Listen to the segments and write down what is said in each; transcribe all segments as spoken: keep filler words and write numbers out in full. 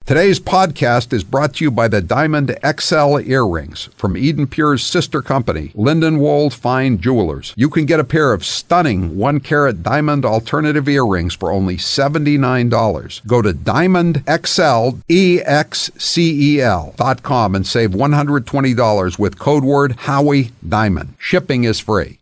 Today's podcast is brought to you by the Diamond X L earrings from Eden Pure's sister company, Lindenwold Fine Jewelers. You can get a pair of stunning one-carat diamond alternative earrings for only seventy-nine dollars. Go to diamond x l e x c e l dot com and save one hundred twenty dollars with code word Howie Diamond. Shipping is free.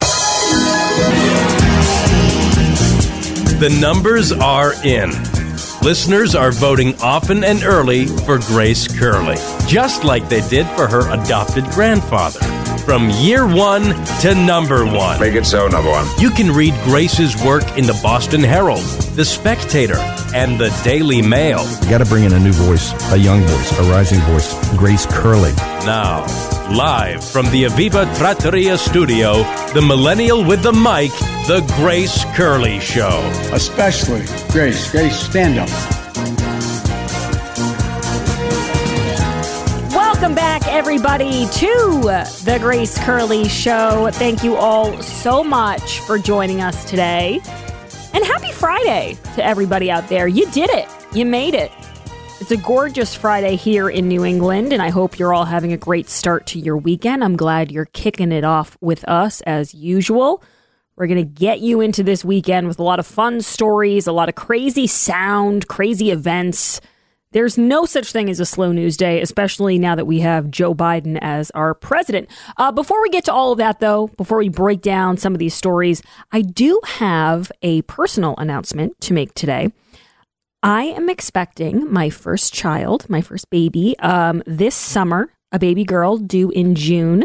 The numbers are in. Listeners are voting often and early for Grace Curley, just like they did for her adopted grandfather. From year one to number one. Make it so, number one. You can read Grace's work in the Boston Herald, the Spectator, and the Daily Mail. You got to bring in a new voice, a young voice, a rising voice, Grace Curley. Now, live from the Aviva Trattoria studio, the millennial with the mic, The Grace Curley Show. Especially Grace. Grace, stand up. Welcome back, everybody, to The Grace Curley Show. Thank you all so much for joining us today. And happy Friday to everybody out there. You did it. You made it. It's a gorgeous Friday here in New England, and I hope you're all having a great start to your weekend. I'm glad you're kicking it off with us as usual. We're going to get you into this weekend with a lot of fun stories, a lot of crazy sound, crazy events. There's no such thing as a slow news day, especially now that we have Joe Biden as our president. Uh, before we get to all of that, though, before we break down some of these stories, I do have a personal announcement to make today. I am expecting my first child, my first baby, um, this summer, a baby girl due in June.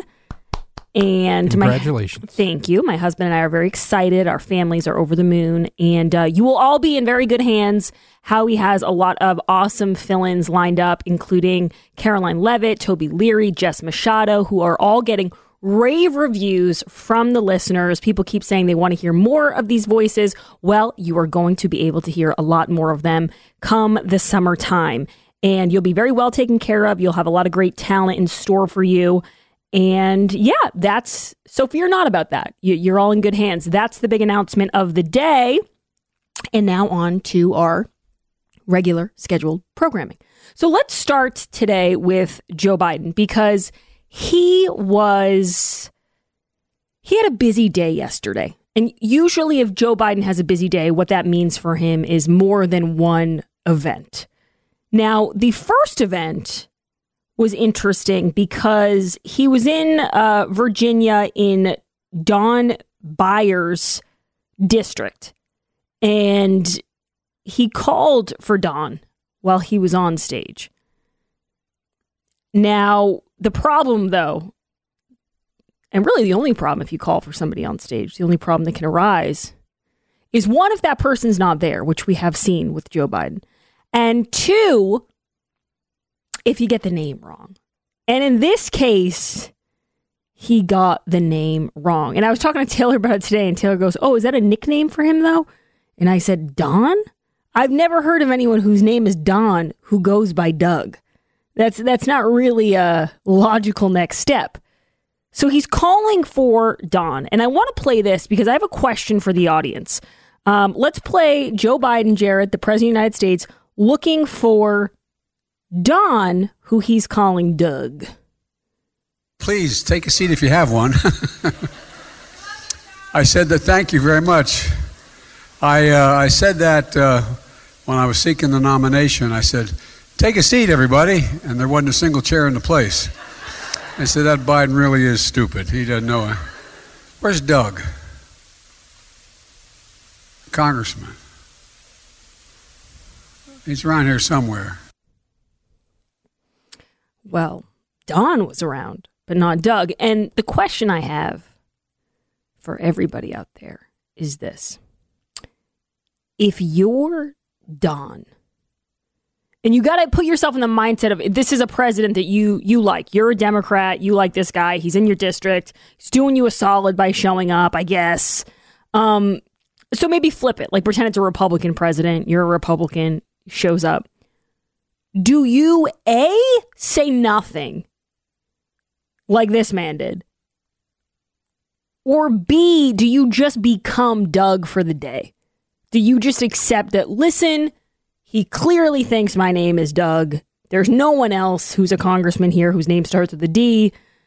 And congratulations. My, thank you. My husband and I are very excited. Our families are over the moon, and uh, you will all be in very good hands. Howie has a lot of awesome fill-ins lined up, including Caroline Levitt, Toby Leary, Jess Machado, who are all getting rave reviews from the listeners. People keep saying they want to hear more of these voices. Well, you are going to be able to hear a lot more of them come the summertime, and you'll be very well taken care of. You'll have a lot of great talent in store for you. And yeah, that's, so fear not about that. You, you're all in good hands. That's the big announcement of the day. And now on to our regular scheduled programming. So let's start today with Joe Biden, because he was, he had a busy day yesterday. And usually if Joe Biden has a busy day, what that means for him is more than one event. Now, the first event was interesting because he was in uh, Virginia in Don Byers' district, and he called for Don while he was on stage. Now, the problem, though, and really the only problem if you call for somebody on stage, the only problem that can arise is, one, if that person's not there, which we have seen with Joe Biden, and two, if you get the name wrong. And in this case, he got the name wrong. And I was talking to Taylor about it today, and Taylor goes, oh, is that a nickname for him, though? And I said, Don? I've never heard of anyone whose name is Don who goes by Doug. That's that's not really a logical next step. So he's calling for Don. And I want to play this because I have a question for the audience. Um, let's play Joe Biden, Jared, the President of the United States, looking for Don, who he's calling Doug. Please take a seat if you have one. I said that thank you very much. I uh, I said that uh, when I was seeking the nomination. I said, take a seat, everybody. And there wasn't a single chair in the place. I said, that Biden really is stupid. He doesn't know it. Where's Doug? Congressman. He's around here somewhere. Well, Don was around, but not Doug. And the question I have for everybody out there is this. If you're Don, and you got to put yourself in the mindset of, this is a president that you you like. You're a Democrat. You like this guy. He's in your district. He's doing you a solid by showing up, I guess. Um, so maybe flip it. Like, pretend it's a Republican president. You're a Republican. Shows up. Do you, A, say nothing like this man did? Or B, do you just become Doug for the day? Do you just accept that, listen, he clearly thinks my name is Doug. There's no one else who's a congressman here whose name starts with a D.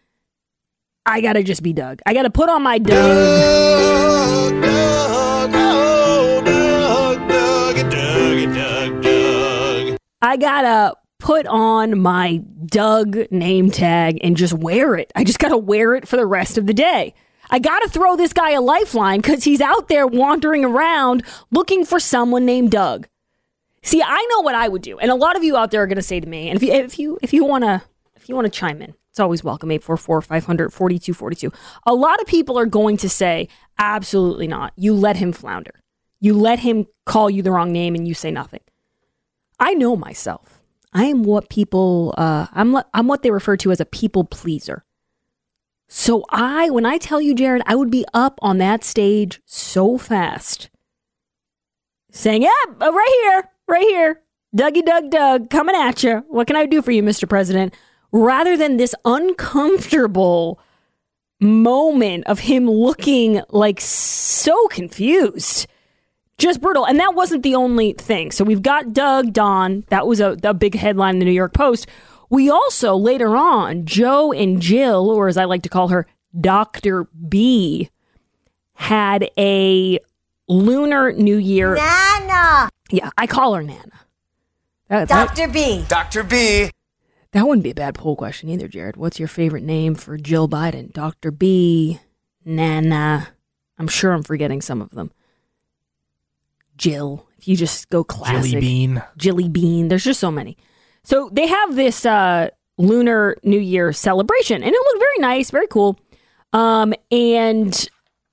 I gotta just be Doug. I gotta put on my Doug. Doug, Doug, oh, Doug, Doug, Doug, Doug, Doug. I gotta put on my Doug name tag and just wear it. I just gotta wear it for the rest of the day. I gotta throw this guy a lifeline because he's out there wandering around looking for someone named Doug. See, I know what I would do, and a lot of you out there are gonna say to me, and if you if you if you wanna if you wanna chime in, it's always welcome. eight four four, five hundred, forty-two forty-two. A lot of people are going to say, absolutely not. You let him flounder. You let him call you the wrong name and you say nothing. I know myself. I am what people, uh, I'm, I'm what they refer to as a people pleaser. So I, when I tell you, Jared, I would be up on that stage so fast saying, yeah, right here, right here. Dougie Doug Doug coming at you. What can I do for you, Mister President? Rather than this uncomfortable moment of him looking like so confused. Just brutal. And that wasn't the only thing. So we've got Doug, Don. That was a, a big headline in the New York Post. We also, later on, Joe and Jill, or as I like to call her, Doctor B, had a Lunar New Year. Nana! Yeah, I call her Nana. That, Doctor that, B. Doctor B. That wouldn't be a bad poll question either, Jared. What's your favorite name for Jill Biden? Doctor B, Nana. I'm sure I'm forgetting some of them. Jill. If you just go classic. Jilly Bean. Jilly Bean. There's just so many. So they have this uh, Lunar New Year celebration, and it looked very nice, very cool. Um, and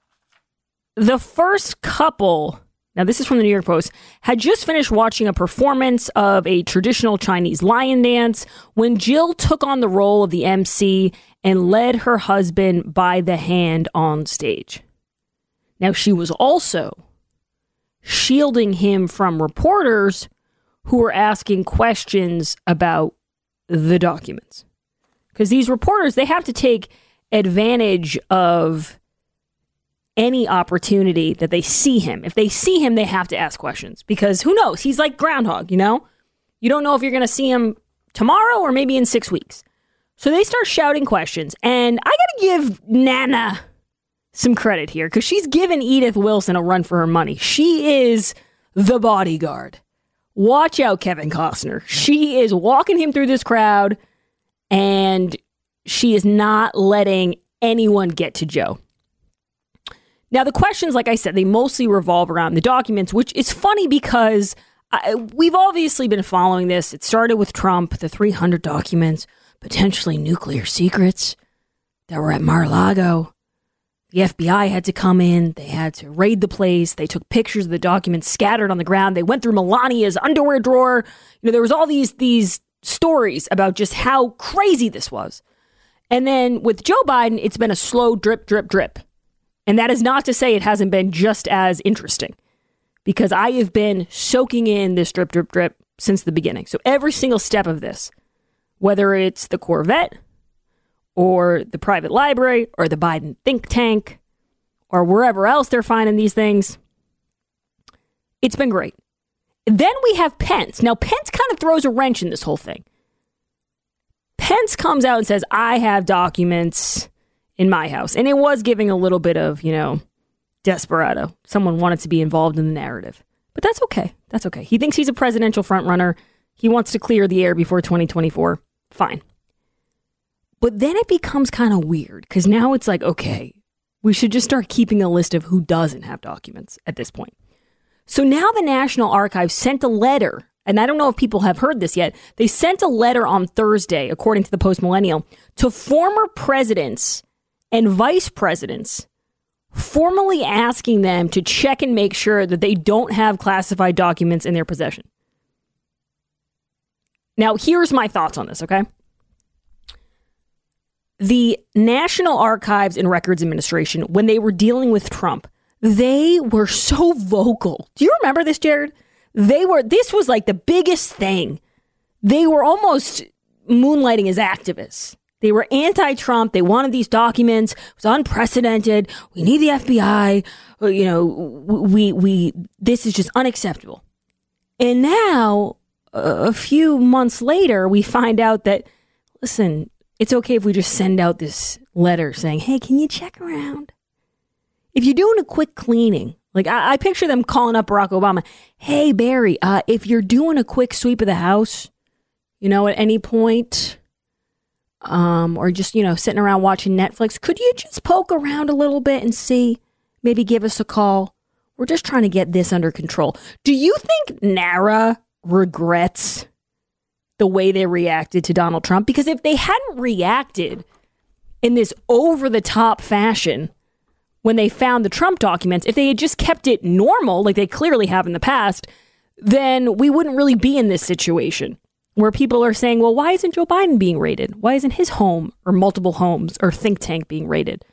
the first couple, now this is from the New York Post, had just finished watching a performance of a traditional Chinese lion dance when Jill took on the role of the M C and led her husband by the hand on stage. Now, she was also shielding him from reporters who were asking questions about the documents. Because these reporters, they have to take advantage of any opportunity that they see him. If they see him, they have to ask questions. Because who knows? He's like Groundhog, you know? You don't know if you're going to see him tomorrow or maybe in six weeks. So they start shouting questions. And I got to give Nana some credit here because she's given Edith Wilson a run for her money. She is the bodyguard. Watch out, Kevin Costner. She is walking him through this crowd, and she is not letting anyone get to Joe. Now, the questions, like I said, they mostly revolve around the documents, which is funny because I, we've obviously been following this. It started with Trump, the three hundred documents, potentially nuclear secrets that were at Mar-a-Lago. The F B I had to come in. They had to raid the place. They took pictures of the documents scattered on the ground. They went through Melania's underwear drawer. You know, there was all these these stories about just how crazy this was. And then with Joe Biden, it's been a slow drip, drip, drip. And that is not to say it hasn't been just as interesting, because I have been soaking in this drip, drip, drip since the beginning. So every single step of this, whether it's the Corvette, or the private library, or the Biden think tank, or wherever else they're finding these things. It's been great. Then we have Pence. Now, Pence kind of throws a wrench in this whole thing. Pence comes out and says, I have documents in my house. And it was giving a little bit of, you know, desperado. Someone wanted to be involved in the narrative. But that's okay. That's okay. He thinks he's a presidential frontrunner. He wants to clear the air before twenty twenty-four. Fine. But then it becomes kind of weird because now it's like, okay, we should just start keeping a list of who doesn't have documents at this point. So now the National Archives sent a letter, and I don't know if people have heard this yet. They sent a letter on Thursday, according to the Post Millennial, to former presidents and vice presidents, formally asking them to check and make sure that they don't have classified documents in their possession. Now, here's my thoughts on this, okay? The National Archives and Records Administration, when they were dealing with Trump, they were so vocal. Do you remember this, Jared? They were, this was like the biggest thing. They were almost moonlighting as activists. They were anti-Trump. They wanted these documents. It was unprecedented. We need the F B I. You know, we, we, this is just unacceptable. And now a few months later, we find out that, listen, it's okay if we just send out this letter saying, hey, can you check around? If you're doing a quick cleaning, like I, I picture them calling up Barack Obama, hey, Barry, uh, if you're doing a quick sweep of the house, you know, at any point, um, or just, you know, sitting around watching Netflix, could you just poke around a little bit and see, maybe give us a call? We're just trying to get this under control. Do you think NARA regrets the way they reacted to Donald Trump? Because if they hadn't reacted in this over-the-top fashion when they found the Trump documents, if they had just kept it normal, like they clearly have in the past, then we wouldn't really be in this situation where people are saying, well, why isn't Joe Biden being raided? Why isn't his home or multiple homes or think tank being raided?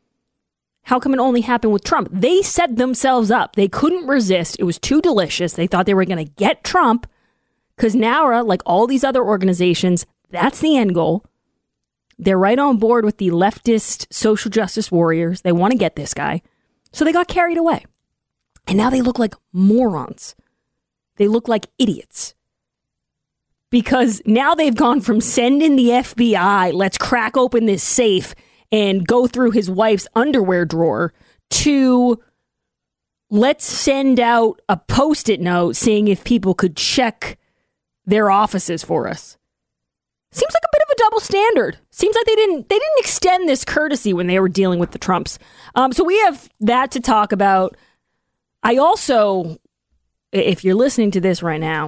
How come it only happened with Trump? They set themselves up. They couldn't resist. It was too delicious. They thought they were going to get Trump because NARA, like all these other organizations, that's the end goal. They're right on board with the leftist social justice warriors. They want to get this guy. So they got carried away. And now they look like morons. They look like idiots. Because now they've gone from send in the F B I, let's crack open this safe and go through his wife's underwear drawer, to let's send out a Post-it note saying if people could check their offices for us. Seems like a bit of a double standard. Seems like they didn't they didn't extend this courtesy when they were dealing with the Trumps. Um, so we have that to talk about. I also, if you're listening to this right now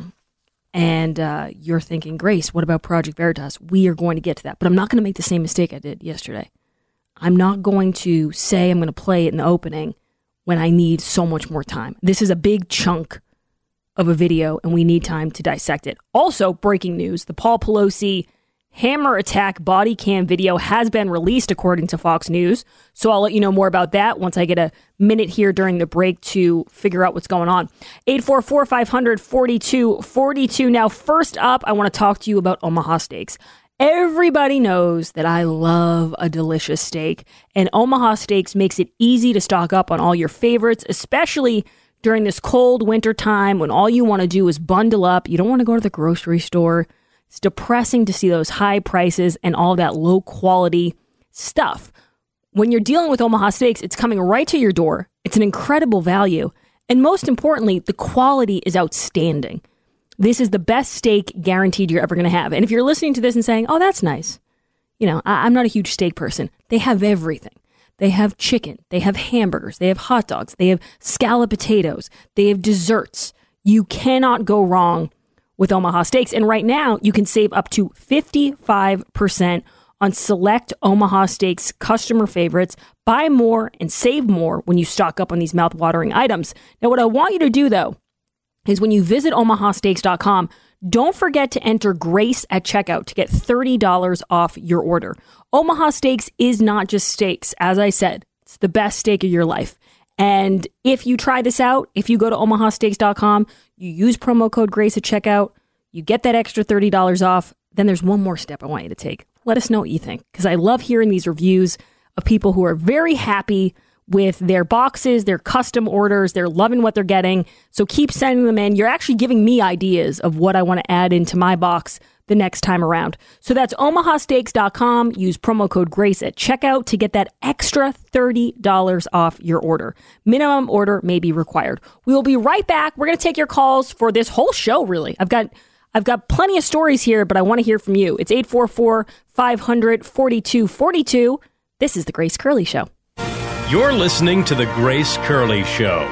and uh, you're thinking, Grace, what about Project Veritas? We are going to get to that. But I'm not going to make the same mistake I did yesterday. I'm not going to say I'm going to play it in the opening when I need so much more time. This is a big chunk of a video, and we need time to dissect it. Also, breaking news, the Paul Pelosi hammer attack body cam video has been released, according to Fox News. So I'll let you know more about that once I get a minute here during the break to figure out what's going on. eight four four, five hundred, forty-two forty-two. Now, first up, I want to talk to you about Omaha Steaks. Everybody knows that I love a delicious steak, and Omaha Steaks makes it easy to stock up on all your favorites, especially during this cold winter time when all you want to do is bundle up. You don't want to go to the grocery store. It's depressing to see those high prices and all that low quality stuff. When you're dealing with Omaha Steaks, it's coming right to your door. It's an incredible value. And most importantly, the quality is outstanding. This is the best steak guaranteed you're ever going to have. And if you're listening to this and saying, oh, that's nice. You know, I- I'm not a huge steak person. They have everything. They have chicken. They have hamburgers. They have hot dogs. They have scalloped potatoes. They have desserts. You cannot go wrong with Omaha Steaks. And right now, you can save up to fifty-five percent on select Omaha Steaks customer favorites. Buy more and save more when you stock up on these mouth-watering items. Now, what I want you to do, though, is when you visit omaha steaks dot com, don't forget to enter GRACE at checkout to get thirty dollars off your order. Omaha Steaks is not just steaks. As I said, it's the best steak of your life. And if you try this out, if you go to omaha steaks dot com, you use promo code GRACE at checkout, you get that extra thirty dollars off, then there's one more step I want you to take. Let us know what you think, because I love hearing these reviews of people who are very happy with their boxes, their custom orders. They're loving what they're getting. So keep sending them in. You're actually giving me ideas of what I want to add into my box the next time around. So that's omaha steaks dot com. Use promo code GRACE at checkout to get that extra thirty dollars off your order. Minimum order may be required. We will be right back. We're going to take your calls for this whole show, really. I've got I've got plenty of stories here, but I want to hear from you. It's eight four four, five hundred, forty-two forty-two. This is The Grace Curley Show. You're listening to The Grace Curley Show.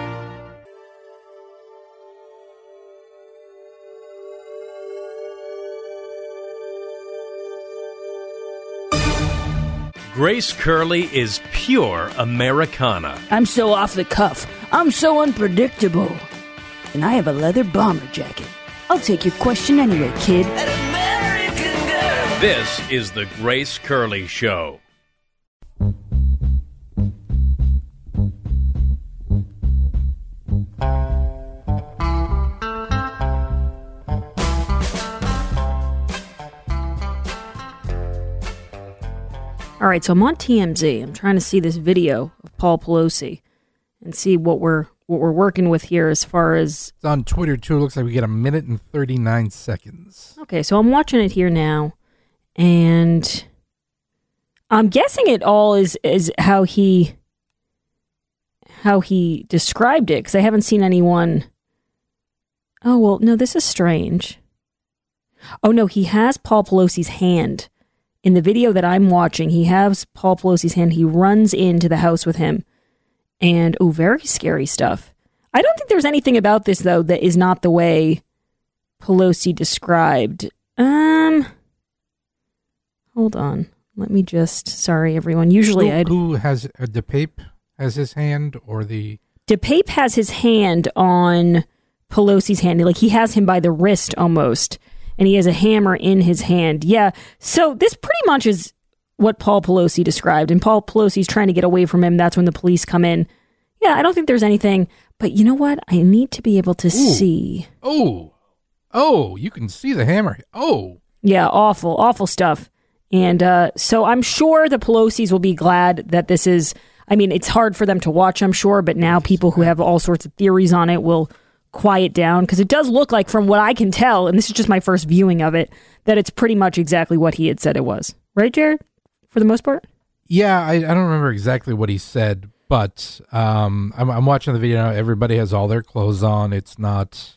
Grace Curley is pure Americana. I'm so off the cuff. I'm so unpredictable. And I have a leather bomber jacket. I'll take your question anyway, kid. An American girl. This is The Grace Curley Show. All right, so I'm on T M Z. I'm trying to see this video of Paul Pelosi and see what we're what we're working with here as far as... It's on Twitter, too. It looks like we get a minute and thirty-nine seconds. Okay, so I'm watching it here now, and I'm guessing it all is, is how he how he described it, because I haven't seen anyone... Oh, well, no, this is strange. Oh, no, he has Paul Pelosi's hand. In the video that I'm watching, he has Paul Pelosi's hand. He runs into the house with him. And, oh, very scary stuff. I don't think there's anything about this, though, that is not the way Pelosi described. Um, hold on. Let me just, sorry, everyone. Usually who, I'd... Who has, uh, DePape has his hand, or the... DePape has his hand on Pelosi's hand. Like, he has him by the wrist, almost. And he has a hammer in his hand. Yeah, so this pretty much is what Paul Pelosi described. And Paul Pelosi's trying to get away from him. That's when the police come in. Yeah, I don't think there's anything. But you know what? I need to be able to Ooh. see. Oh, oh, you can see the hammer. Oh. Yeah, awful, awful stuff. And uh, so I'm sure the Pelosi's will be glad that this is, I mean, it's hard for them to watch, I'm sure. But now people who have all sorts of theories on it will quiet down, because it does look like, from what I can tell, and this is just my first viewing of it, that it's pretty much exactly what he had said it was. Right, Jared? For the most part? Yeah, I, I don't remember exactly what he said, but um, I'm, I'm watching the video now. Everybody has all their clothes on. It's not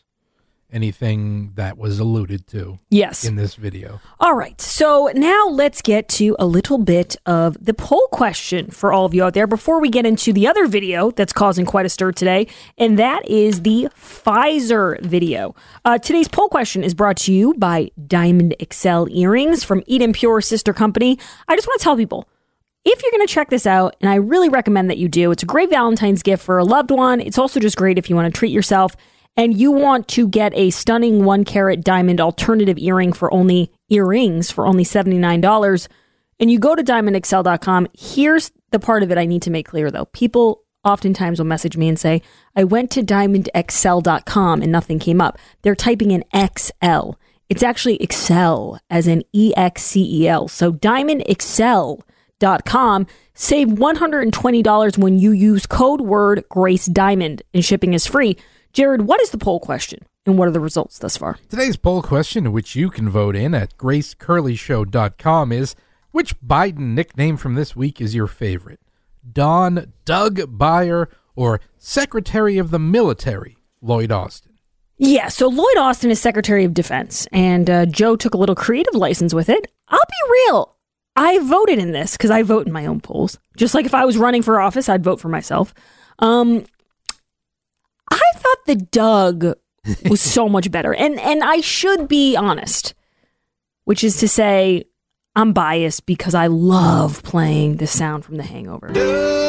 anything that was alluded to yes. in this video. All right, so now let's get to a little bit of the poll question for all of you out there before we get into the other video that's causing quite a stir today, and that is the Pfizer video. Uh, today's poll question is brought to you by Diamond Excel Earrings from Eden Pure Sister Company. I just want to tell people, if you're going to check this out, and I really recommend that you do, it's a great Valentine's gift for a loved one. It's also just great if you want to treat yourself, and you want to get a stunning one carat diamond alternative earring for only earrings for only seventy-nine dollars, and you go to diamond excel dot com. Here's the part of it I need to make clear, though. People oftentimes will message me and say, I went to diamond excel dot com and nothing came up. They're typing in X L. It's actually Excel, as in E X C E L. So diamond excel dot com. Save one hundred twenty dollars when you use code word Grace Diamond, and shipping is free. Jared, what is the poll question, and what are the results thus far? Today's poll question, which you can vote in at grace curley show dot com, is, which Biden nickname from this week is your favorite? Don Doug Byer or Secretary of the Military Lloyd Austin? Yeah, so Lloyd Austin is Secretary of Defense, and uh, Joe took a little creative license with it. I'll be real. I voted in this because I vote in my own polls. Just like if I was running for office, I'd vote for myself. Um... I thought the Doug was so much better. And and I should be honest, which is to say, I'm biased because I love playing the sound from The Hangover. Doug,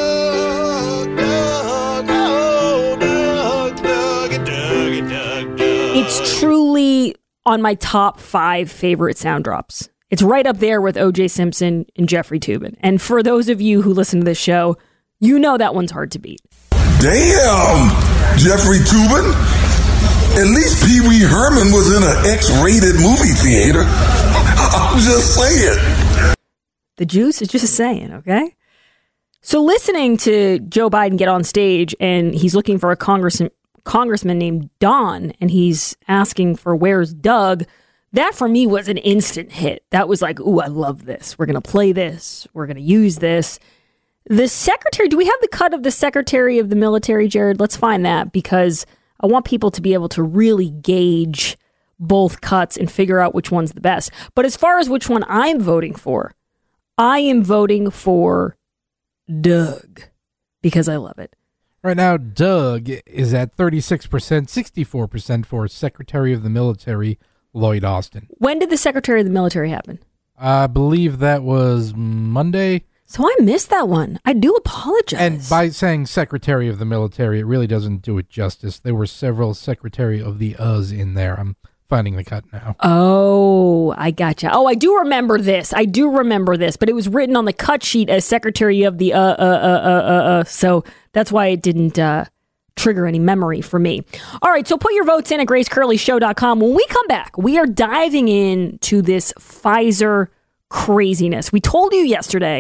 Doug, oh, Doug, Doug, Doug, Doug, Doug. It's truly on my top five favorite sound drops. It's right up there with O J Simpson and Jeffrey Toobin. And for those of you who listen to this show, you know that one's hard to beat. Damn! Jeffrey Toobin? At least Pee Wee Herman was in an X-rated movie theater. I'm just saying. The juice is just saying, okay? So listening to Joe Biden get on stage, and he's looking for a congressman, congressman named Don, and he's asking for where's Doug, that for me was an instant hit. That was like, ooh, I love this. We're going to play this. We're going to use this. The secretary, do we have the cut of the Secretary of the Military, Jared? Let's find that, because I want people to be able to really gauge both cuts and figure out which one's the best. But as far as which one I'm voting for, I am voting for Doug, because I love it. Right now, Doug is at thirty-six percent, sixty-four percent for Secretary of the Military Lloyd Austin. When did the Secretary of the Military happen? I believe that was Monday. So I missed that one. I do apologize. And by saying Secretary of the Military, it really doesn't do it justice. There were several Secretary of the Us in there. I'm finding the cut now. Oh, I gotcha. Oh, I do remember this. I do remember this, but it was written on the cut sheet as Secretary of the uh, uh, uh, uh, uh, uh. So that's why it didn't uh, trigger any memory for me. All right, so put your votes in at grace curley show dot com. When we come back, we are diving into this Pfizer craziness. We told you yesterday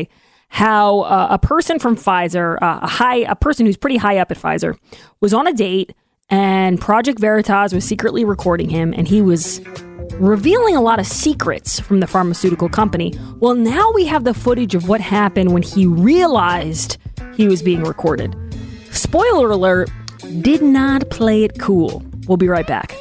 how uh, a person from Pfizer, uh, a high, a person who's pretty high up at Pfizer, was on a date, and Project Veritas was secretly recording him, and he was revealing a lot of secrets from the pharmaceutical company. Well, now we have the footage of what happened when he realized he was being recorded. Spoiler alert, did not play it cool. We'll be right back.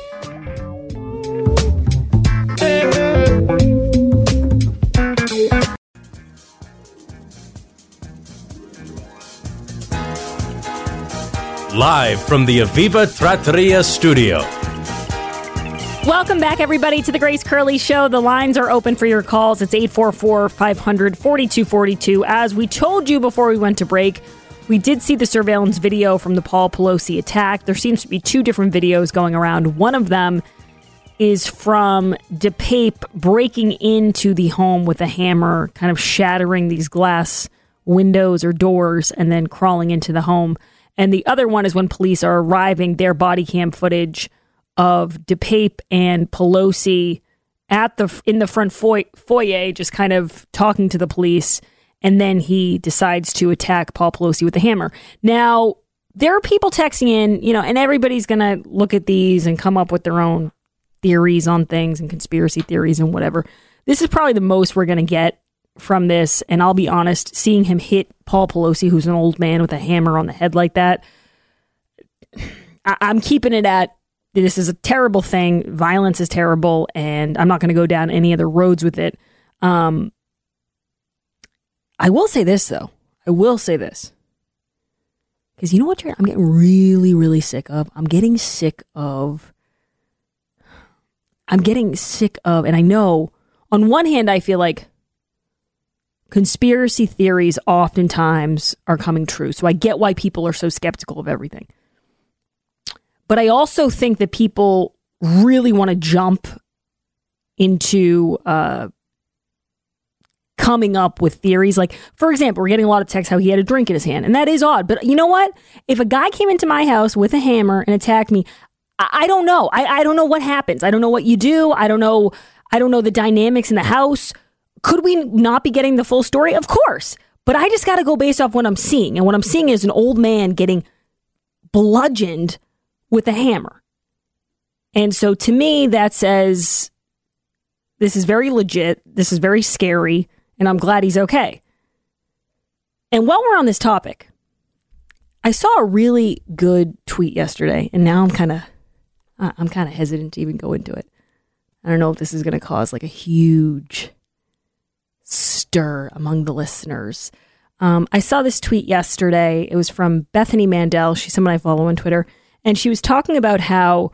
Live from the Aviva Trattoria studio. Welcome back, everybody, to the Grace Curley Show. The lines are open for your calls. It's eight four four, five hundred, forty-two forty-two. As we told you before we went to break, we did see the surveillance video from the Paul Pelosi attack. There seems to be two different videos going around. One of them is from DePape breaking into the home with a hammer, kind of shattering these glass windows or doors and then crawling into the home. And the other one is when police are arriving, their body cam footage of DePape and Pelosi at the in the front foy- foyer, just kind of talking to the police. And then he decides to attack Paul Pelosi with a hammer. Now, there are people texting in, you know, and everybody's going to look at these and come up with their own theories on things and conspiracy theories and whatever. This is probably the most we're going to get from this. And I'll be honest, seeing him hit Paul Pelosi, who's an old man, with a hammer on the head like that, I- I'm keeping it at, this is a terrible thing. Violence is terrible. And I'm not going to go down any other roads with it. Um, I will say this, though. I will say this. Because you know what I'm getting really, really sick of? I'm getting sick of... I'm getting sick of... And I know, on one hand, I feel like conspiracy theories oftentimes are coming true. So I get why people are so skeptical of everything. But I also think that people really want to jump into... Uh, coming up with theories. Like, for example, we're getting a lot of texts how he had a drink in his hand. And that is odd. But you know what? If a guy came into my house with a hammer and attacked me, I, I don't know. I, I don't know what happens. I don't know what you do. I don't know. I don't know the dynamics in the house. Could we not be getting the full story? Of course. But I just got to go based off what I'm seeing. And what I'm seeing is an old man getting bludgeoned with a hammer. And so to me, that says this is very legit. This is very scary. And I'm glad he's okay. And while we're on this topic, I saw a really good tweet yesterday, and now I'm kind of, I'm kind of hesitant to even go into it. I don't know if this is going to cause like a huge stir among the listeners. Um, I saw this tweet yesterday. It was from Bethany Mandel. She's someone I follow on Twitter, and she was talking about how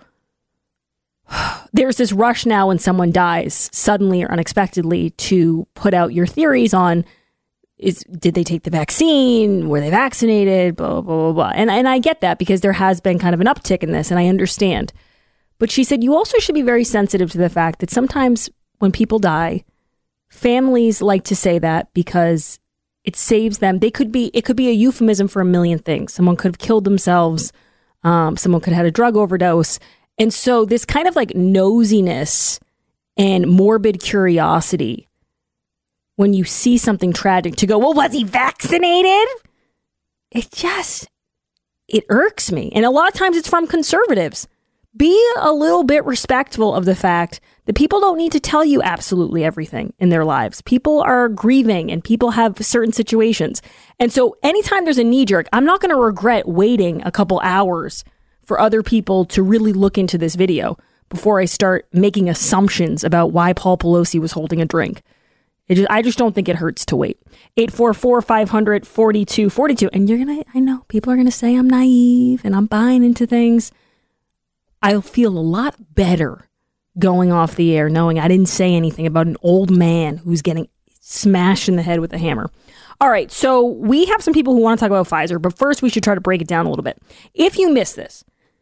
there's this rush now when someone dies suddenly or unexpectedly to put out your theories on, is did they take the vaccine? Were they vaccinated? Blah, blah, blah, blah. And, and I get that because there has been kind of an uptick in this, and I understand. But she said you also should be very sensitive to the fact that sometimes when people die, families like to say that because it saves them. They could be, it could be a euphemism for a million things. Someone could have killed themselves. Um, someone could have had a drug overdose. And so this kind of like nosiness and morbid curiosity when you see something tragic to go, well, was he vaccinated? It just, it irks me. And a lot of times it's from conservatives. Be a little bit respectful of the fact that people don't need to tell you absolutely everything in their lives. People are grieving and people have certain situations. And so anytime there's a knee jerk, I'm not going to regret waiting a couple hours for other people to really look into this video before I start making assumptions about why Paul Pelosi was holding a drink. It just, I just don't think it hurts to wait. eight four four, five hundred, forty-two forty-two. And you're going to, I know, people are going to say I'm naive and I'm buying into things. I'll feel a lot better going off the air knowing I didn't say anything about an old man who's getting smashed in the head with a hammer. All right, so we have some people who want to talk about Pfizer, but first we should try to break it down a little bit. If you missed this,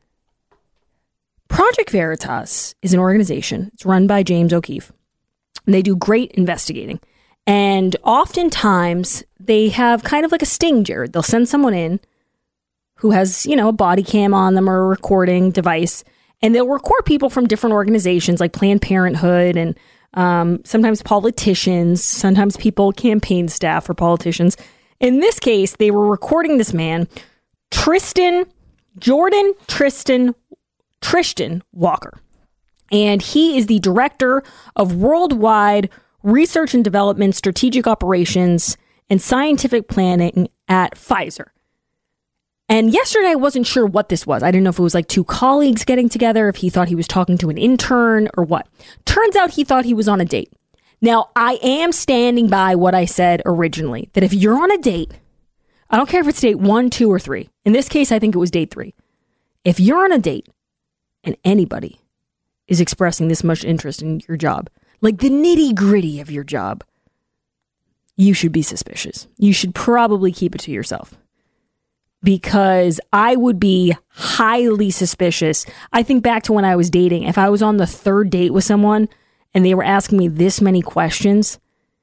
Project Veritas is an organization. It's run by James O'Keefe. And they do great investigating. And oftentimes they have kind of like a sting, Jared. They'll send someone in who has, you know, a body cam on them or a recording device. And they'll record people from different organizations like Planned Parenthood and um, sometimes politicians, sometimes people, campaign staff for politicians. In this case, they were recording this man, Tristan, Jordan Tristan, Tristan Walker. And he is the director of worldwide research and development, strategic operations, and scientific planning at Pfizer. And yesterday, I wasn't sure what this was. I didn't know if it was like two colleagues getting together, if he thought he was talking to an intern or what. Turns out he thought he was on a date. Now, I am standing by what I said originally, that if you're on a date, I don't care if it's date one, two, or three. In this case, I think it was date three. If you're on a date and anybody is expressing this much interest in your job, like the nitty gritty of your job, you should be suspicious. You should probably keep it to yourself. Because I would be highly suspicious. I think back to when I was dating. If I was on the third date with someone and they were asking me this many questions,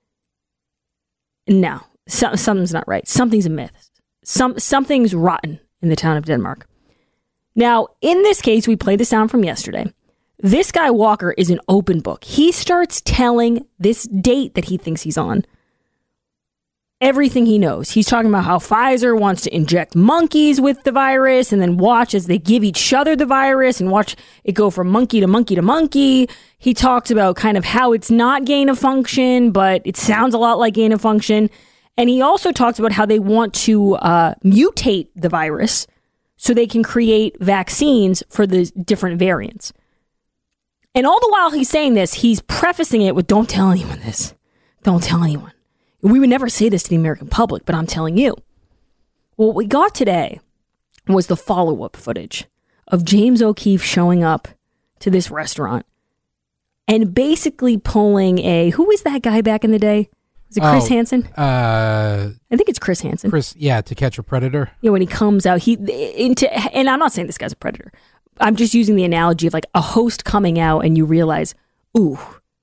no, so, something's not right. Something's amiss. Some, something's rotten in the town of Denmark. Now, in this case, we played the sound from yesterday. This guy, Walker, is an open book. He starts telling this date that he thinks he's on everything he knows. He's talking about how Pfizer wants to inject monkeys with the virus and then watch as they give each other the virus and watch it go from monkey to monkey to monkey. He talks about kind of how it's not gain of function, but it sounds a lot like gain of function. And he also talks about how they want to uh, mutate the virus so they can create vaccines for the different variants. And all the while he's saying this, he's prefacing it with, don't tell anyone this. Don't tell anyone. We would never say this to the American public, but I'm telling you. What we got today was the follow-up footage of James O'Keefe showing up to this restaurant and basically pulling a, who was that guy back in the day? Was it Chris oh, Hansen? Uh, I think it's Chris Hansen. Chris, yeah, To Catch a Predator. Yeah, when he comes out, he into, and I'm not saying this guy's a predator. I'm just using the analogy of like a host coming out and you realize, ooh,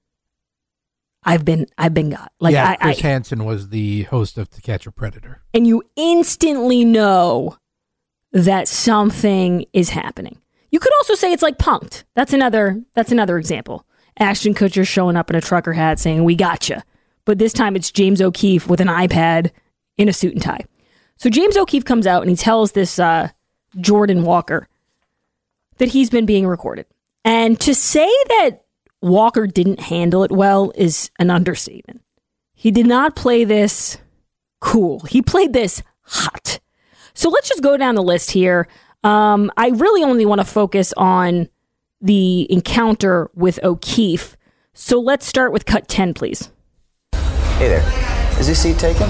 I've been, I've been got. Like, yeah, I, Chris I, Hansen was the host of To Catch a Predator. And you instantly know that something is happening. You could also say it's like Punk'd. That's another, that's another example. Ashton Kutcher showing up in a trucker hat saying, we gotcha. But this time it's James O'Keefe with an iPad in a suit and tie. So James O'Keefe comes out and he tells this uh, Jordan Walker that he's been being recorded. And to say that Walker didn't handle it well is an understatement. He did not play this cool. He played this hot. So let's just go down the list here. Um, I really only want to focus on the encounter with O'Keefe. So let's start with cut ten, please. Hey there. Is this seat taken?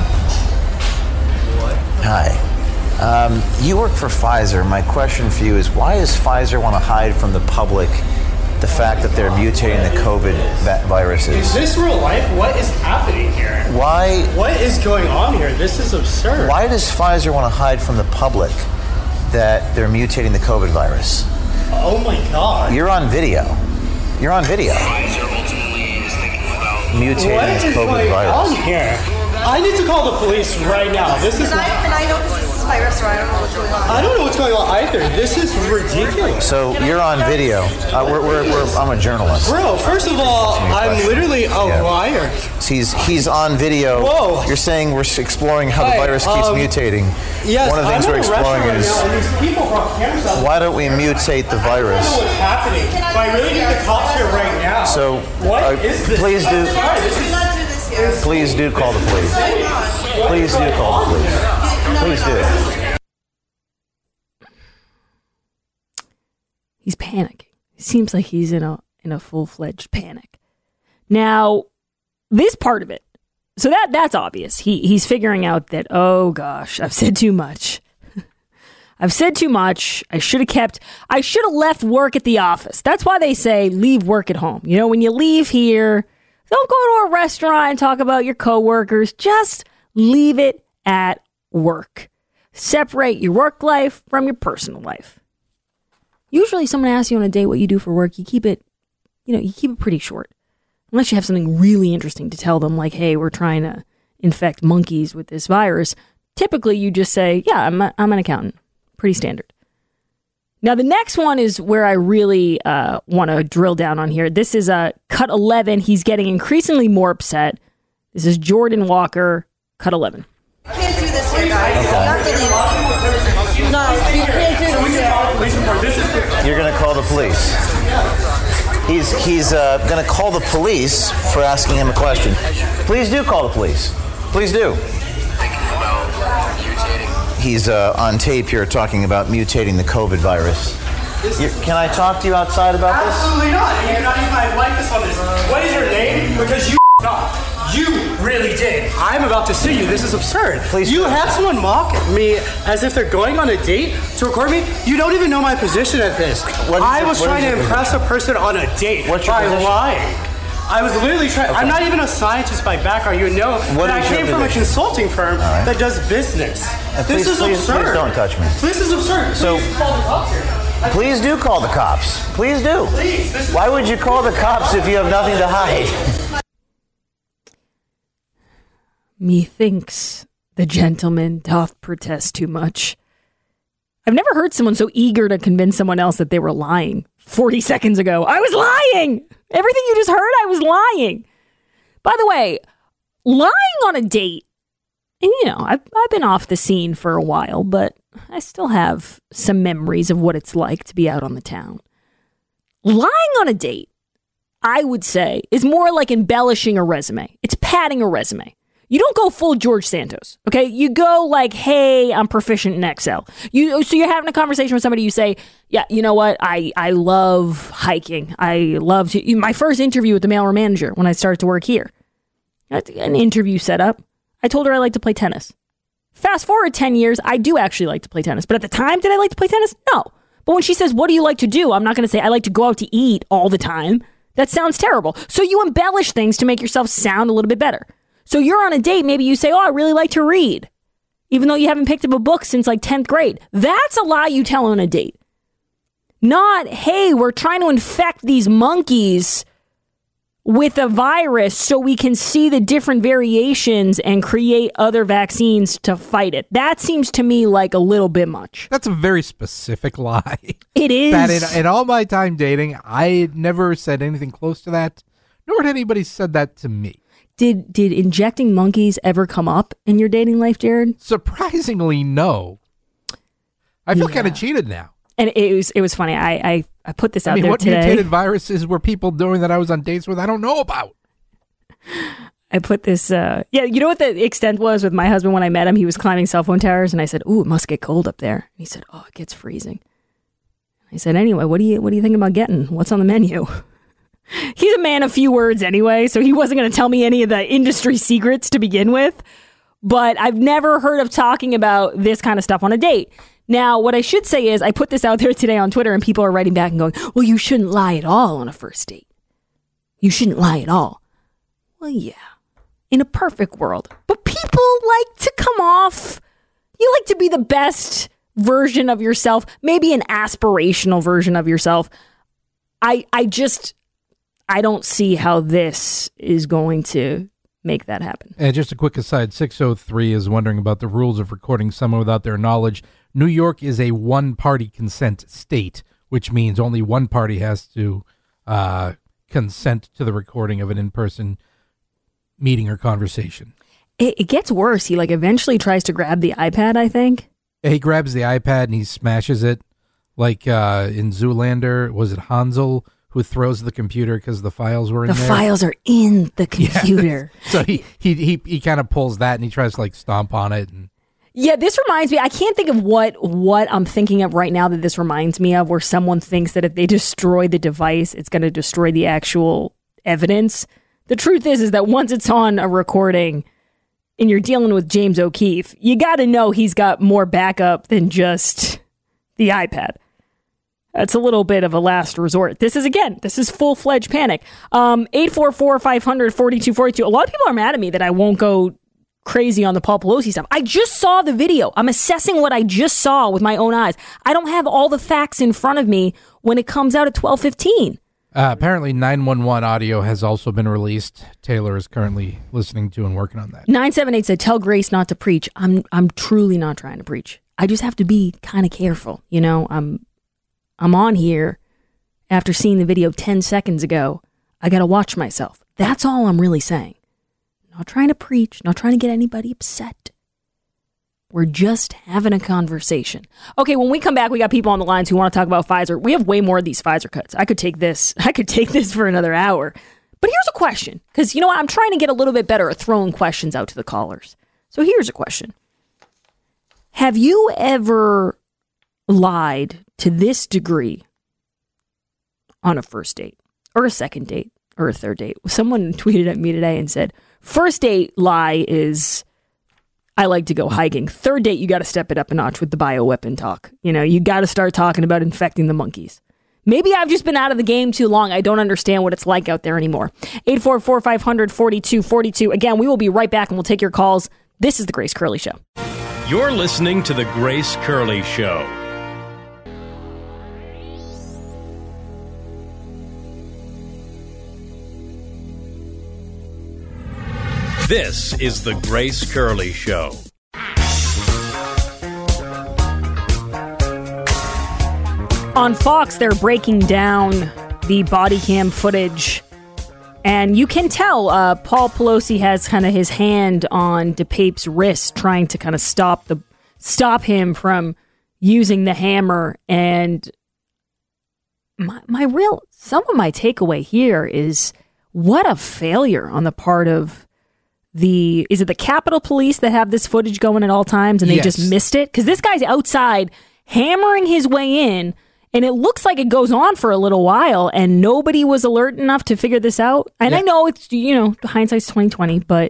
What? Hi. Um, you work for Pfizer. My question for you is, why does Pfizer want to hide from the public the fact that they're mutating the COVID va- viruses? Is this real life? What is happening here? Why? What is going on here? This is absurd. Why does Pfizer want to hide from the public that they're mutating the COVID virus? Oh my God. You're on video. You're on video. Pfizer ultimately is thinking about mutating what is the COVID going virus. on here? I need to call the police right now. This is. And I, and I know this is a virus, so I don't know what's going on. I don't know what's going on either. This is ridiculous. So you're on video. Uh, we're, we're, we're, I'm a journalist. Bro, first of all, I'm literally a Yeah. liar. He's he's on video. Whoa. You're saying we're exploring how Hey, the virus keeps um, mutating. Yes, One of the things I'm we're in a exploring restaurant is right now, and these people brought cameras out. why don't we mutate the I don't virus? know what's happening, but I really need the cops here right now. So what uh, is this? please do I'm sorry, this is not please do call the police. Please do call the police. Please do. He's panicking. It seems like he's in a in a full-fledged panic. Now, this part of it, so that that's obvious. He he's figuring out that, oh gosh, I've said too much. I've said too much. I should have kept, I should have left work at the office. That's why they say leave work at home. You know, when you leave here, don't go to a restaurant and talk about your coworkers. Just leave it at work. Separate your work life from your personal life. Usually someone asks you on a date what you do for work, you keep it, you know, you keep it pretty short. Unless you have something really interesting to tell them, like, hey, we're trying to infect monkeys with this virus. Typically, you just say, yeah, I'm, a, I'm an accountant. Pretty standard. Now, the next one is where I really uh, want to drill down on here. This is uh, cut eleven. He's getting increasingly more upset. This is Jordan Walker, cut eleven. You can't do this here, guys. You have to leave. No, you can't do this here. You're going to call the police. He's he's uh, going to call the police for asking him a question. Please do call the police. Please do. He's uh, on tape here talking about mutating the COVID virus. You, can I talk to you outside about this? Absolutely not. You cannot use my likeness on this. What is your name? Because you up. You really did. I'm about to sue you. This is absurd. Please. You had someone mock me as if they're going on a date to record me. You don't even know my position at this. What I your, was trying to impress a person on a date What's your by position? lying. I was literally trying. Okay. I'm not even a scientist by background. You know What that I is your came from a position? consulting firm right. that does business. And this please, is please, absurd. please don't touch me. This is absurd. So- Please call the cops here. Please do call the cops. Please do. Please. This is Why would you call the cops if you have nothing to hide? Methinks the gentleman doth protest too much. I've never heard someone so eager to convince someone else that they were lying forty seconds ago. I was lying! Everything you just heard, I was lying. By the way, lying on a date, and you know, I've, I've been off the scene for a while, but I still have some memories of what it's like to be out on the town. Lying on a date, I would say, is more like embellishing a resume. It's padding a resume. You don't go full George Santos, okay? You go like, hey, I'm proficient in Excel. You so you're having a conversation with somebody. You say, yeah, you know what? I I love hiking. I love to. My first interview with the mail manager when I started to work here, an interview set up. I told her I like to play tennis. Fast forward ten years, I do actually like to play tennis. But at the time, did I like to play tennis? No. But when she says, what do you like to do? I'm not going to say I like to go out to eat all the time. That sounds terrible. So you embellish things to make yourself sound a little bit better. So you're on a date, maybe you say, oh, I really like to read, even though you haven't picked up a book since like tenth grade. That's a lie you tell on a date. Not, hey, we're trying to infect these monkeys with a virus so we can see the different variations and create other vaccines to fight it. That seems to me like a little bit much. That's a very specific lie. It is. That in, in all my time dating, I never said anything close to that, nor had anybody said that to me. Did did injecting monkeys ever come up in your dating life, Jared? Surprisingly, no. I feel Yeah. kind of cheated now. And it was it was funny. I I, I put this I out mean, there what today. mutated viruses were people doing that I was on dates with I don't know about? I put this, uh, yeah, you know what the extent was with my husband when I met him? He was climbing cell phone towers, and I said, ooh, it must get cold up there. And he said, oh, it gets freezing. I said, anyway, what do you what do you think about getting? What's on the menu? He's a man of few words anyway, so he wasn't going to tell me any of the industry secrets to begin with. But I've never heard of talking about this kind of stuff on a date. Now, what I should say is I put this out there today on Twitter, and people are writing back and going, well, you shouldn't lie at all on a first date. You shouldn't lie at all. Well, yeah, in a perfect world. But people like to come off. You like to be the best version of yourself, maybe an aspirational version of yourself. I I just... I don't see how this is going to make that happen. And just a quick aside, six oh three is wondering about the rules of recording someone without their knowledge. New York is a one-party consent state, which means only one party has to uh, consent to the recording of an in-person meeting or conversation. It, it gets worse. He like eventually tries to grab the iPad, I think. He grabs the iPad and he smashes it, like uh, in Zoolander. Was it Hansel who throws the computer because the files were in The there? files are in the computer. Yeah. So he he he, he kind of pulls that and he tries to like stomp on it. And Yeah, this reminds me, I can't think of what what I'm thinking of right now that this reminds me of, where someone thinks that if they destroy the device, it's going to destroy the actual evidence. The truth is, is that once it's on a recording and you're dealing with James O'Keefe, you got to know he's got more backup than just the iPad. That's a little bit of a last resort. This is, again, this is full-fledged panic. Um, eight four four, five hundred, forty-two forty-two. A lot of people are mad at me that I won't go crazy on the Paul Pelosi stuff. I just saw the video. I'm assessing what I just saw with my own eyes. I don't have all the facts in front of me when it comes out at twelve fifteen. Uh, apparently nine one one audio has also been released. Taylor is currently listening to and working on that. nine seven eight said, tell Grace not to preach. I'm I'm truly not trying to preach. I just have to be kind of careful. You know, I'm I'm on here after seeing the video ten seconds ago. I got to watch myself. That's all I'm really saying. Not trying to preach, not trying to get anybody upset. We're just having a conversation. Okay, when we come back, we got people on the lines who want to talk about Pfizer. We have way more of these Pfizer cuts. I could take this. I could take this for another hour. But here's a question, because you know what? I'm trying to get a little bit better at throwing questions out to the callers. So here's a question. Have you ever lied to this degree on a first date or a second date or a third date? Someone tweeted at me today and said, first date lie is, I like to go hiking. Third date, you got to step it up a notch with the bioweapon talk. You know, you got to start talking about infecting the monkeys. Maybe I've just been out of the game too long. I don't understand what it's like out there anymore. eight four four, five hundred, forty-two forty-two. Again, we will be right back and we'll take your calls. This is The Grace Curley Show. You're listening to The Grace Curley Show. This is The Grace Curley Show. On Fox, they're breaking down the body cam footage, and you can tell uh, Paul Pelosi has kind of his hand on DePape's wrist, trying to kind of stop the stop him from using the hammer. And my, my real, some of my takeaway here is what a failure on the part of the, is it the Capitol Police that have this footage going at all times and they Yes. just missed it? Because this guy's outside hammering his way in. And it looks like it goes on for a little while, and nobody was alert enough to figure this out. And Yeah. I know it's, you know, hindsight's twenty twenty, but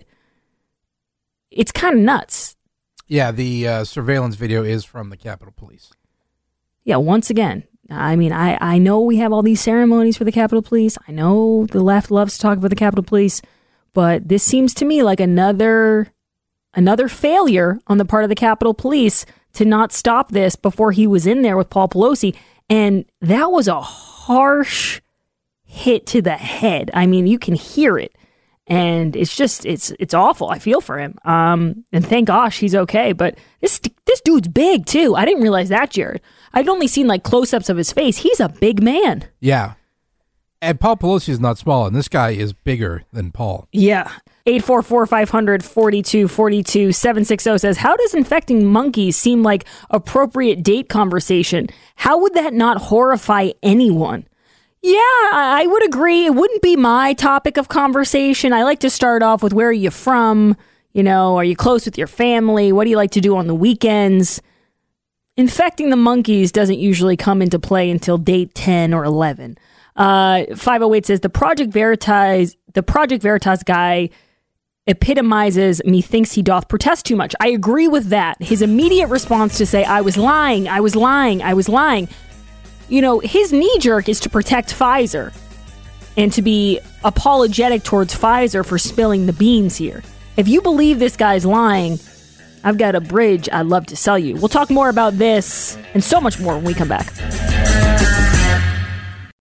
it's kind of nuts. Yeah, the uh, surveillance video is from the Capitol Police. Yeah, once again, I mean, I, I know we have all these ceremonies for the Capitol Police. I know the left loves to talk about the Capitol Police, but this seems to me like another another failure on the part of the Capitol Police to not stop this before he was in there with Paul Pelosi. And that was a harsh hit to the head. I mean, you can hear it. And it's just, it's it's awful. I feel for him. Um, and thank gosh he's okay. But this this dude's big, too. I didn't realize that, Jared. I'd only seen, like, close-ups of his face. He's a big man. Yeah. And Paul Pelosi is not small, and this guy is bigger than Paul. Yeah. eight four four, five hundred, forty-two forty-two. seven six zero says, how does infecting monkeys seem like appropriate date conversation? How would that not horrify anyone? Yeah, I I would agree. It wouldn't be my topic of conversation. I like to start off with, where are you from? You know, are you close with your family? What do you like to do on the weekends? Infecting the monkeys doesn't usually come into play until date ten or eleven. Uh, five oh eight says, the Project Veritas, the Project Veritas guy epitomizes methinks he doth protest too much. I agree with that. His immediate response to say, I was lying, I was lying, I was lying. You know, his knee jerk is to protect Pfizer and to be apologetic towards Pfizer for spilling the beans here. If you believe this guy's lying, I've got a bridge I'd love to sell you. We'll talk more about this and so much more when we come back.